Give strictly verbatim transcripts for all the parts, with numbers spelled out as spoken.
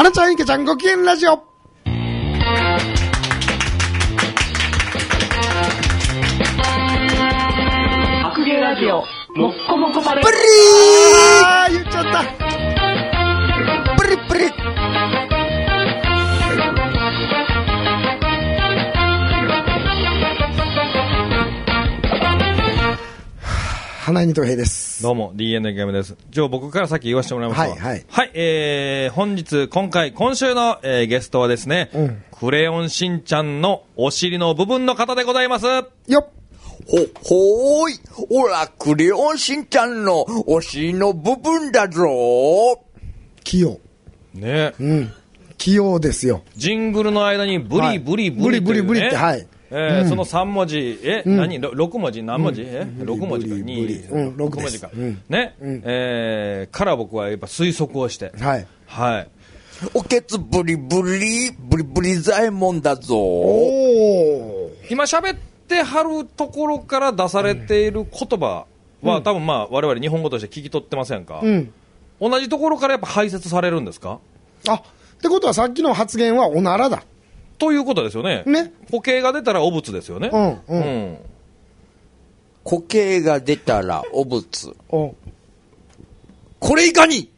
花ちゃん池ちゃんご機嫌ラジオ。 白芸ラジオもっこもこパレプリーあー言っちゃったプリプリ花井二等兵です。 どうも ディーエヌエー ゲームです。じゃあ僕から先言わせてもらいますわ。 はいはい、 はい、えー、本日今回今週の、えー、ゲストはですね、うん、クレヨンしんちゃんのお尻の部分の方でございます。よっほ、ほーい。おら、クレヨンしんちゃんのお尻の部分だぞ。 器用。 ね。 うん。器用ですよ。 ジングルの間にブリブリブリ、ね、 ブリブリブリって、はい。 えーうん、そのさん文字、え、うん、何 ?ろく 文字何文字、うん、え ?ろく 文字か、に、 うん、ろく文字か。 うん、 ね、うん、えー、から僕はやっぱ推測をして。 はい。 はい。 おけつブリブリ、ブリブリ左衛門だぞ。 おー。 今喋ってはるところから出されている言葉は、うん、多分まあ我々日本語として聞き取ってませんか、うん、同じところからやっぱ排泄されるんですか。 あ、ってことはさっきの発言はおならだということですよね。 ね。 固形が出たらお物ですよね。 うん。うん。うん、 固形が出たらお物。 おこれいかに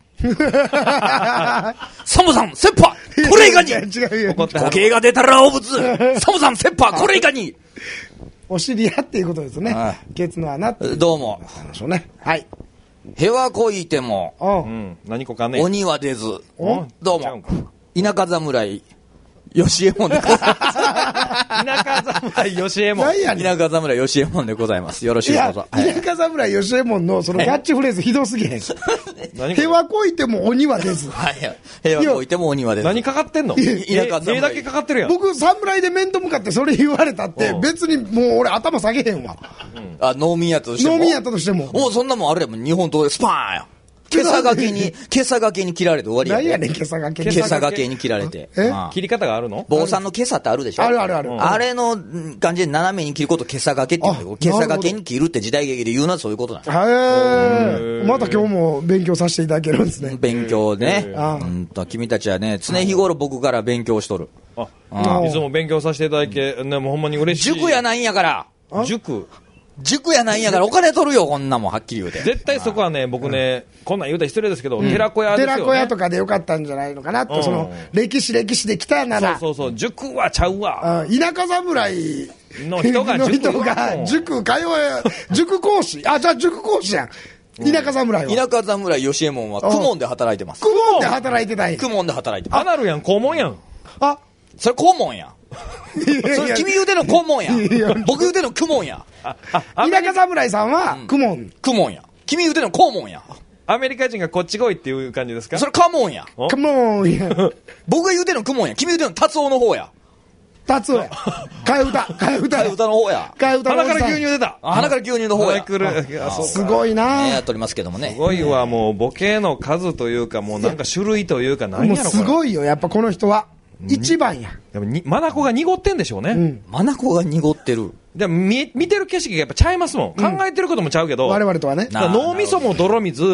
サムさん、セッパこれいかに違うよ。 固形が出たらお物サムさん、セッパこれいかにお尻やっていうことですね。ケツの穴っていう。 どうも。 でしょうね。はい。 へわこいても、 うん、何こかね。 鬼は出ず。どうも。田舎侍。吉右衛門でございます。 田舎侍吉右衛門。 田舎侍吉右衛門でございます。よろしくどうぞ。 田舎侍吉右衛門のそのキャッチフレーズひどすぎへん。へわこいても鬼は出ず。 はい。へわこいても鬼は出ず。 何かかってんの？田舎侍。だけかかってるやん。 僕侍で面と向かってそれ言われたって別にもう俺頭下げへんわ。 あ、農民やったとしても。 農民やったとしても。 もうそんなもんあれやもん。日本刀でスパーンや。今朝がけに、今朝がけに切られて終わりや。 何やねん、今朝がけに。今朝がけに切られて。 え切り方があるの？ 坊さんの今朝ってあるでしょ？ あるあるある。 あれの感じで斜めに切ること今朝がけって言う。今朝がけに切るって時代劇で言うのはそういうことなんです。 へー。また今日も勉強させていただけるんですね。 勉強ね。うんと、君たちはね、常日頃僕から勉強しとる。 あ、いつも勉強させていただけ、ね、もうほんまに嬉しい。 塾やないんやから。 塾塾やないんやからお金取るよ、こんなもんはっきり言うて。 絶対そこはね、僕ね、こんなん言うたら失礼ですけど、寺子屋ですよね。 寺子屋とかでよかったんじゃないのかなと、その、歴史歴史で来たなら。 そうそうそう、塾はちゃうわ。 田舎侍の人が塾、塾、通え、塾講師。あ、じゃあ塾講師やん。田舎侍は。 田舎侍吉右衛門は公文で働いてます。 公文で働いてたんや。 公文で働いてます。 あなるやん、公文やん。 あ、 それ公文やん。それ君言うての公文や。僕言うての公文や。 田舎侍さんは公文。 公文や。君言うての公文や。 アメリカ人がこっち来いっていう感じですか？ それカモンや。 カモンや。 僕が言うての公文や。君言うての達夫の方や。 達夫や。替え歌。替え歌。 替え歌の方や。 替え歌の方や。 鼻から牛乳出た。 鼻から牛乳の方や。 すごいな。 やっとりますけどもね。 すごいわ、もうボケの数というか、もうなんか種類というか、何やろこれ。 すごいよ、やっぱこの人は。一番や。 でもに、マナコが濁ってんでしょうね。うん、 マナコが濁ってる。 でも見、見てる景色がやっぱちゃいますもん。うん、考えてることもちゃうけど。 我々とはね。 脳みそも泥水、うん、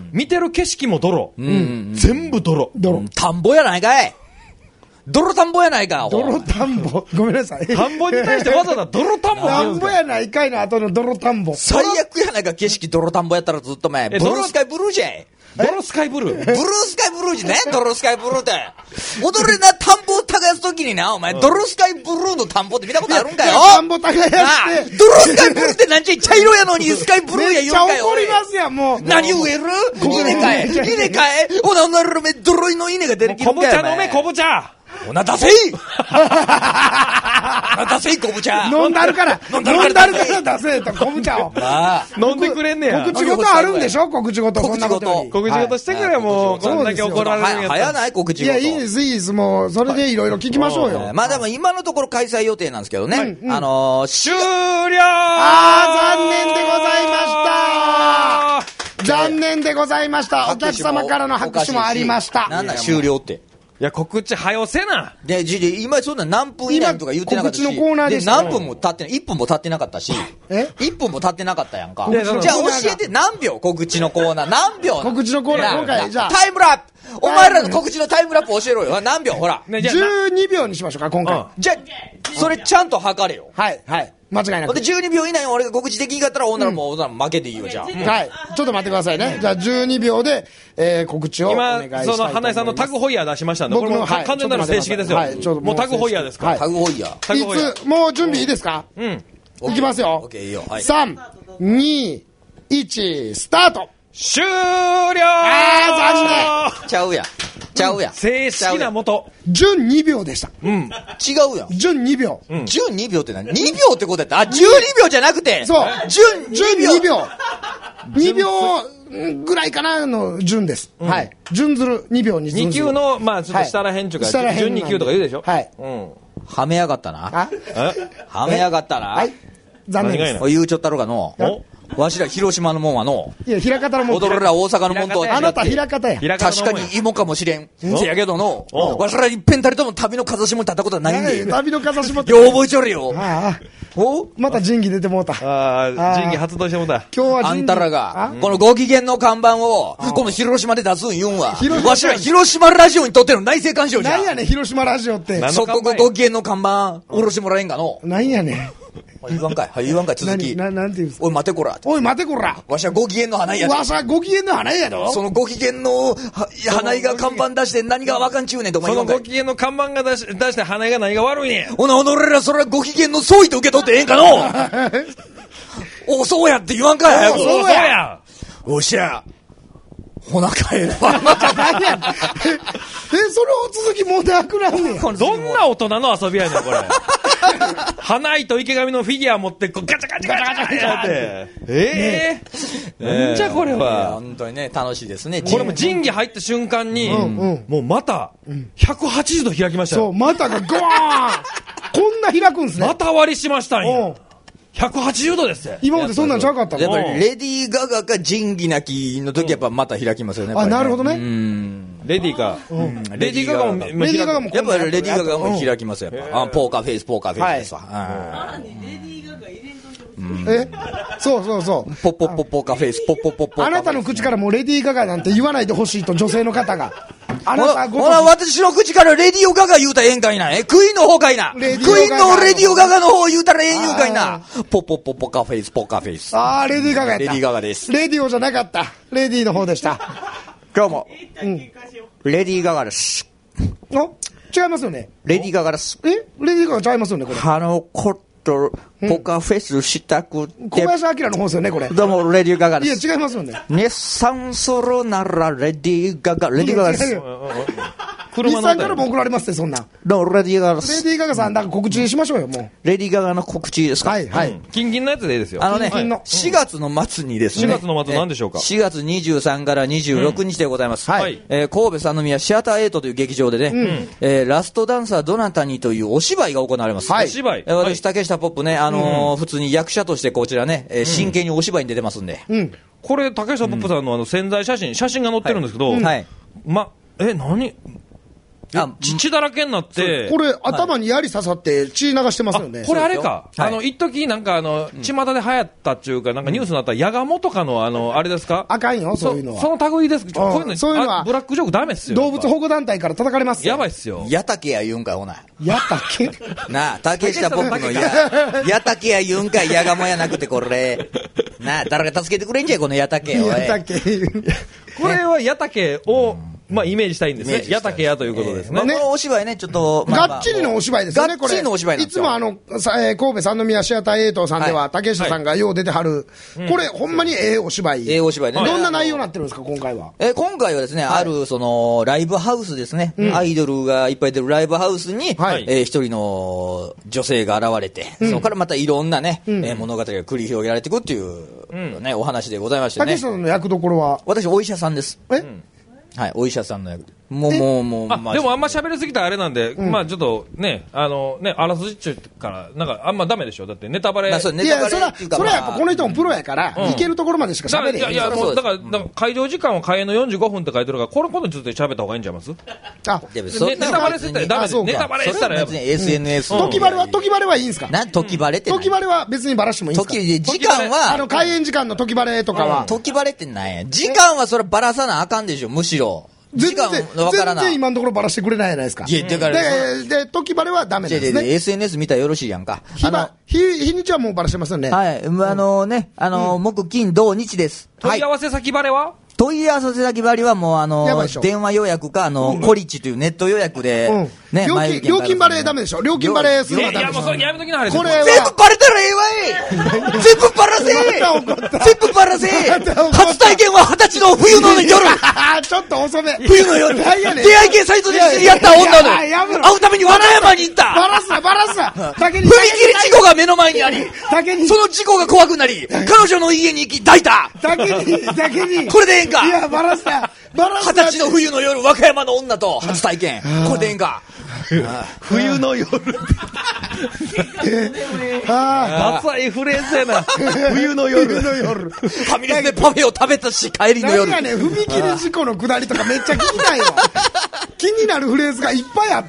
見てる景色も泥。うん、全部泥。 泥。 田んぼやないかい。泥田んぼやないか。 泥田んぼ。ごめんなさい。 田んぼに対してわざわざ泥田んぼ田んぼやないかいの後の泥田んぼ。 最悪やないか、景色泥田んぼやったらずっと前。ブルースカイブルーじゃい。 ドロスカイブルー。 ブルースカイブルーじゃねドロスカイブルーって。踊れな田んぼを耕すときにな、お前、ドロスカイブルーの田んぼって見たことあるんかよ。 田んぼ耕して。 ドロスカイブルーってなんちゃ茶色やのにスカイブルーや言うんかよ。 めっちゃ怒りますやん、もう。 何植える稲かえ稲かえおななるめ、泥の稲が出てきるんかよ。 昆布茶飲め、昆布茶。 おな出せい出せい昆布茶飲んだるから飲んだるから出せと昆布茶を飲んでくれんねや。 告知事あるんでしょ告知事。 告知事告知事してくれもうこんだけ怒られるんやったら早ない告知事。 いやいいですいいですもうそれでいろいろ聞きましょうよ。 まあでも今のところ開催予定なんですけどね。あの終了。 あー残念でございました。残念でございました。お客様からの拍手もありました。 なんだ終了って。 いや告知はよせな。 で、じじ今そんな何分以内とか言ってなかったし、 告知のコーナーでで何分も経ってない、いっぷんも経ってなかったし、 えいっぷんも経ってなかったやんか。じゃあ教えて何秒告知のコーナー何秒。 告知のコーナー今回じゃあタイムラップお前らの告知のタイムラップ教えろよ。何秒ほら。 ね、じゃあじゅうにびょうにしましょうか、今回。 うんじゃあ、それちゃんと測れよ。 はい、はい。間違いなく。 ほんでじゅうにびょう以内に俺が告知できんかったら、女のもう負けでいいよ、じゃあ。 はい。ちょっと待ってくださいね。じゃあじゅうにびょうで、えー、告知をお願いしたいと思います。 今、その花井さんのタグホイヤー出しましたんで、これもうはい完全なる正式ですよ。 はいちょっともうタグホイヤーですから。 はいタグホイヤー。 タグホイヤーいつ、もう準備いいですか？ うん。 いきますよ。 オッケーいいよ。はい。 さん、に、いち、スタート。 終了あー残ちゃうやん。ちゃうやん。 正式な元。 準にびょうでした。 うん。 違うやん。 準にびょう。 うんじゅうにびょうって何 ?に 秒ってことやったあ、じゅうにびょうじゃなくて。 そう。 準準にびょう。 にびょう。にびょうぐらいかなの順です。はい。順ずるにびょうに順にずる。 級の、まあちょっと下らへんちゅうか、 下らへん準に級とか言うでしょ。 はい。 うん。 はめやがったな。 あえはめやがったな。 はい。残念です何がいいの。 おい言うちょったろかの。 おわしら広島のもんはの。 いや、平方のもん。 踊るら大阪のもんとは違って。 あなた平方や。 平方の確かに芋かもしれん。せやけどの、 おわしらいっぺんたりとも旅の風下に立ったことはないんで。 旅の風下って。 よう覚えちょるよ。 ああ、 おまた仁義出てもうた。 ああ、仁義発動してもうた。 今日は仁義あんたらが、このご機嫌の看板を、この広島で出すん言うんは広、島わしら広島ラジオにとっての内政干渉じゃ。 なんやねん、広島ラジオって。 何即刻ご機嫌の看板、おろしてもらえんがの。 なんやねん。 言わんかい。はい、言わんかい、続き。 何、ななんて言うんですか。 おい、待てこら。 おい、待てこら。 わしはご機嫌の花屋で。 わしゃご機嫌の花やろ。 そのご機嫌のは花井が看板出して何がわかんちゅうねんとお前そ言わんかい。 のご機嫌の看板が出し出して花井が何が悪いねん。 ほな、俺らそれはご機嫌の総意と受け取ってええんかのお、そうやって言わんかい、早く。 そうやおっしゃ。ほな帰るわ。 何やねん。え、それを続きもうなくなんねん。 どんな大人の遊びやねん、これ。花井と池上のフィギュア持って、こうガチャガチャガチャガチャやって。ええ。なんじゃこれいやは。 本当にね、楽しいですね。 これも仁義入った瞬間に、 んもうまた、ひゃくはちじゅうど開きましたそう、 よ。 股がゴーンこんな開くんすね。 また割りしましたんうんや。ひゃくはちじゅうどですって。 今までそんなんちゃうかったのやっぱり、レディー・ガガか仁義なきの時やっぱまた開きますよね。 あ、なるほどど。 ね。 うん。 レディーか。レディーガガも、まあレディーガガもやっぱりレディー・ガガもうん開きますよ、やっぱ。あポーカーフェイス、ポーカーフェイスですわ。 えそうそうそう。 ポッポッポッポーカーフェイス、ポッポッポッポーカーフェイス。 あなたの口からもうレディー・ガガなんて言わないでほしいと女性の方が。あなたごほら、私の口からレディオガガ言うたらええんかいな。え、クイーンの方かいな。クイレディオガガーンのレディオガガの方言うたらええん言うかいな。ポッポッポッポカフェイス、ポッカフェイス。 あー、レディー・ガガやった。 レディーガガですレディオじゃなかった。レディーの方でした。 今日も、レディーガガです。 お違いますよね。 レディーガガです。 えレディー・ガガちゃいますよね、これ。 あの、コット、ポカフェスしたく小て、 林明の方ですよね、これ。 どうも、レディーガガいや、 です。 違いますよね。 日産するなら、レディーガガ、レディーガガです。 いや違うよ日車の産からも怒られますって、そんなん。 どうも、レディーガガです。 レディー・ガガさん、なんか告知しましょうよ、もレディーガガの告知ですう。 か。 はい、はい。 キンキンのやつでいいですよ。 あのね、 近々のしがつの末にですね。 しがつの末何でしょうかえしがつにじゅうさんからにじゅうろくにちでございます。 はいはいえー神戸三宮シアターエイトという劇場でね、えーラストダンサーどなたにというお芝居が行われます。 はいお芝居。 えー私、 はい竹下ポップね、あのー普通に役者としてこちらね、えー真剣にお芝居に出てますんで。 うん。 これ、竹下ポップさんのあの潜在写真、写真が載ってるんですけど、 はい。 ま、え、何あ血血だらけになって、 これ、頭に槍刺さって血流してますよね。 あこれあれか、 はいあの一時なんかあの、巷で流行ったっていうか、なんかニュースになったヤガモとかの、あのあれですか、 あかんよ、そういうのは。 その類です、ちょうんこういうのそういうのはあブラックジョークダメっすよ、 動物保護団体から叩かれますよ。 やばいっすよ、 やたけや言うんかい、ほな。 やったっけなあ、竹下ポップのや、やたけや言うんかい、やがもやなくてこれ。なあ、誰が助けてくれんじゃい、このやたけ。おいやったっけこれはヤタケを、まあ、イメージしたいんですね、 イメージしたいヤタケやということですね。 まあこのお芝居ね、ちょっと、まあまあがっちりのお芝居ですよね、これ。 がっちりのお芝居なんいですよつもあの、さえー神戸三宮シアターエイトさんでは、 は竹下さんがよう出てはる。これ、ほんまにええお芝居。 ええお芝居でねどんな内容になってるんですか、今回は。 えー今回はですね、ある、その、ライブハウスですね、アイドルがいっぱい出るライブハウスに、 はいえー一人の女性が現れて、そこからまたいろんなね、えー物語が繰り広げられていくっていう、ね、お話でございましてね。 竹下さんの役どころは、 私、お医者さんです。 えはい、お医者さんの役で。もう、もう、もう、 あまでもあんま喋りすぎたらあれなんで、まあちょっとね、あのね、あらすじっちゅうから、なんかあんまダメでしょ、だってネタバレ。 まあ、そうネいや、 タバそれはレっていう、か、 それはやっぱこのま人もプロやから、 うんいけるところまでしか喋れへん。 いやいや、もうだから、 そうですだから会場時間は開演のよんじゅうごふんって書いてるから、このことについて喋った方がいいんちゃいます？ あ、 あでもそんなねネタバレするってダメで、 あそうかネタバレそしたらやっぱれは別に エスエヌエス。 時バレは、時バレはいいんすか？ なん、時バレって何時バレは別にバラしてもいいんすか？ 時、時間は、 あの、開演時間の時バレとかは。 時バレってなんや。時間はそればらさなあかんでしょ、むしろ。 時間わからない。 全然今のところバラしてくれないじゃないですか。 いや、だから。 で、で、時バレはダメですね。 エスエヌエス 見たらよろしいやんか。 日ば、日、日にちはもうバラしてますよね。 はい。あのね、あの、木、金、土、日です。 問い合わせ先バレは問い合わせ先バレはもうあの、電話予約か、あの、コリッチというネット予約で、ね、 料金、料金バレダメでしょ。料金バレするのはダメでしょ。 いや、もうそれやめときなはれ。 これは。 全部バレたらええわい全部バラせ全部バラせ初体験は二十歳の冬の夜ちょっと遅め。 冬の夜出会い系サイトで知り合った女の会うために和歌山に行ったバラすな、バラすな踏切事故が目の前にありその事故が怖くなり、彼女の家に行き抱いただけに、だけにこれでええんかいや、バラすなバラすな二十歳の冬の夜、和歌山の女と初体験これでええんか冬の夜ダサいフレーズやな。冬の夜。 冬の夜。 ファミレスでパフェを食べたし、帰りの夜。 なんかね、踏切事故の下りとかめっちゃ聞きたいわ。気になるフレーズがいっぱいあった。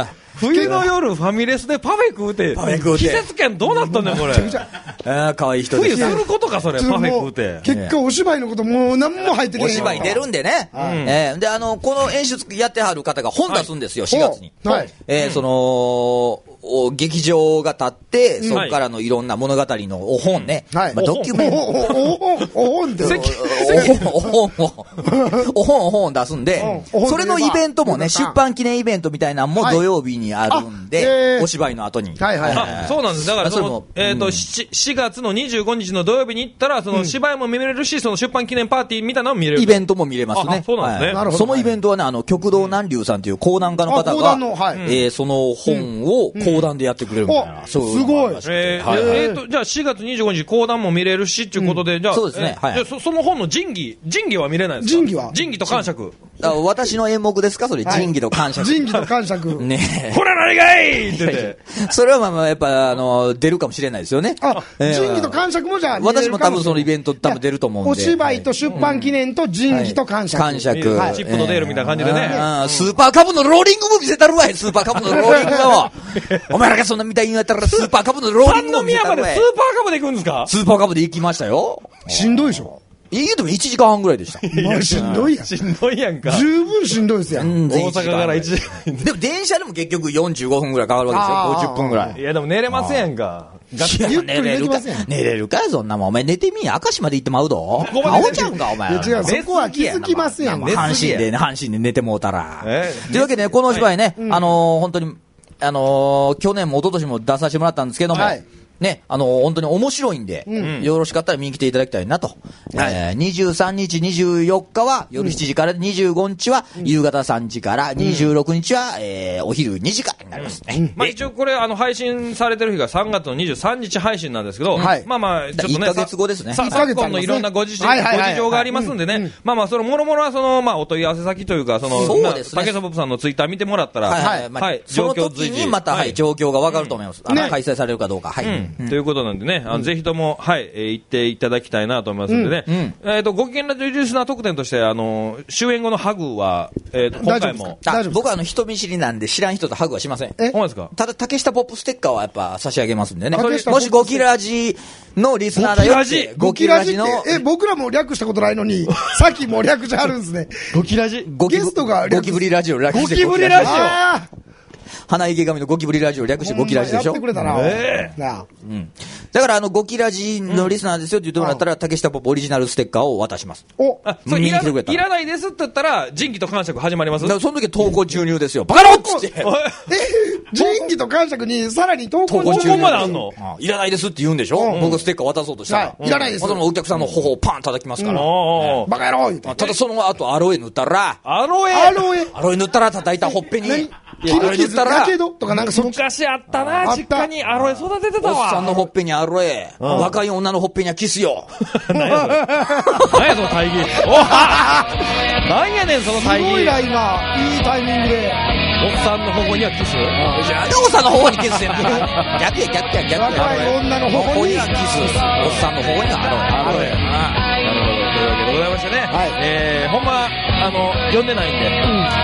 冬の夜ファミレスでパフェ食うて。 パフェ食うて。 季節感どうなったんだよ、これ。 ああ、可愛い人です。 冬することか、それ、パフェ食うて。 結果、お芝居のこともう何も入ってけない。 お芝居出るんでね。えー、で、あの、この演出やってはる方が本出すんですよ、しがつに。はい。えー、その、劇場が立って、そこからのいろんな物語のお本ね。はい。まあ、ドキュメント。 お本、お本って。 お本を、お本、お本出すんで、それのイベントもね、出版記念イベントみたいなのも土曜日にあるんで、お芝居の後に。 はいはいはい。 そうなんです。だから、その、えっと、しがつのにじゅうごにちの土曜日に行ったら、その芝居も見れるし、その出版記念パーティーみたいなのも見れる。 イベントも見れますね。 そうなんですね。 なるほど。 そのイベントはね、あの、極道南流さんという講談家の方が、えその本を講談でやってくれるみたいな。 すごい。 えっと、じゃあしがつにじゅうごにち講談も見れるし、っていうことで、じゃあ、 そうですね。 じゃあ、その本の仁義、仁義は見れないですか？ 仁義は仁義と感触。 私の演目ですかそれ、仁義と感触。 仁義と感触。 ねほら何がいって言って。 それはまあまあ、やっぱ、あの、出るかもしれないですよね。 あ、仁義と感触もじゃあ、 私も多分そのイベント多分出ると思うんで。 お芝居と出版記念と仁義と感触。 感触。チップとデールみたいな感じでね。 スーパーカブのローリングも見せたるわい、スーパーカブのローリングも。お前らがそんなみたいにやったらスーパーカブのローリングも見せたるわい。 三宮までスーパーカブで行くんですか？ スーパーカブで行きましたよ。 しんどいでしょ。 言うてもいちじかんはんぐらいでした。 まあしんどいやん。 しんどいやんか。 十分しんどいですやん。 大阪からいちじかん。 でも電車でも結局よんじゅうごふんぐらいかかるわけですよ。ごじゅっぷんぐらい。 いやでも寝れませんやんか。 ゆっくり寝れません。 寝れるかそんなもん。お前寝てみや。明石まで行ってまうど。アホちゃうんか、お前。 いや違う、そこは気づきますやん。 阪神で、阪神で寝てもうたら。というわけで、このお芝居ね、あの、本当に、あの、去年も一昨年も出させてもらったんですけども、ね、あの、本当に面白いんで、うん、よろしかったら見に来ていただきたいなと。はい、えー、にじゅうさんにち、にじゅうよっかは夜しちじから、にじゅうごにちは夕方さんじから、にじゅうろくにちは、えー、お昼にじからになりますね。うん、 まあ一応これ、あの、配信されてる日がさんがつのにじゅうさんにち配信なんですけど、はい、まあまあ、ちょっとね、 いっかげつごですね。 昨今のいろんなご事情、ご事情がありますんでね、まあまあ、その、もろもろはその、まあ、お問い合わせ先というか、その、 そうですね。 竹下ポップさんのツイッター見てもらったら、はい、はい、 状況随時にまた、はい、状況がわかると思います。あの、開催されるかどうか、はい。 ということなんでね、あのぜひとも、はい、えー、行っていただきたいなと思いますのでね、うんうん、えっ、ー、と、ご機嫌ラジオリスナー特典として、あの、終演後のハグは、えーと、今回も。 僕はあの、人見知りなんで知らん人とハグはしません。 え、ほんですか？ ただ、竹下ポップステッカーはやっぱ差し上げますんでね。もしゴキラジのリスナーだよって。 ゴキラジの。え、僕らも略したことないのに、さっきも略してあるんですね。 ゴキラジゲストがゴキブリラジオ略して。 ゴキブリラジオ花池神のゴキブリラジオ略してゴキラジでしょ。 やってくれたな。えーうん、だからあのゴキラジのリスナーですよって言ってもらったら、うん、竹下ポップオリジナルステッカーを渡します。 お、あ、それいらいらないですって言ったら仁義と感触始まります。 だからその時投稿注入ですよ。バカ野郎っつって。え、 仁義と感触にさらに投稿注入まであんの？ いらないですって言うんでしょ。うん、僕ステッカー渡そうとしたら、 いらないです。 そのお客さんの頬をパン叩きますから。 うん、バカ野郎。 ただその後アロエ塗ったら、 アロエアロエアロエ塗ったら叩いたほっぺに。 切り傷やけどとかなんかそ昔あったな、実家にアロエ育ててたわ。 おっさんのほっぺにアロエ、うん、若い女のほっぺにはキスよ。 何やそれ。何やその大義。お何やねんその大義。 すごいな今、いいタイミングで。 おっさんの頬にはキス。 じゃあおっさんの頬にキスせな。逆や逆や逆や。 若い女の頬にはキス。おっさんの頬にはアロエ。 アロエ。なるほど。というわけでございましてね。はい。えー、ほんま、あの、読んでないんで。うん。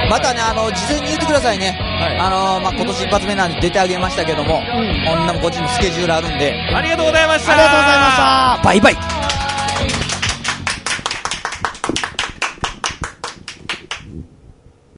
またね、あの、事前に言ってくださいね。はい。あの、まあ、今年一発目なんで出てあげましたけども、うん。こんなもこっちにスケジュールあるんで。 ありがとうございました。 ありがとうございました。 バイバイ。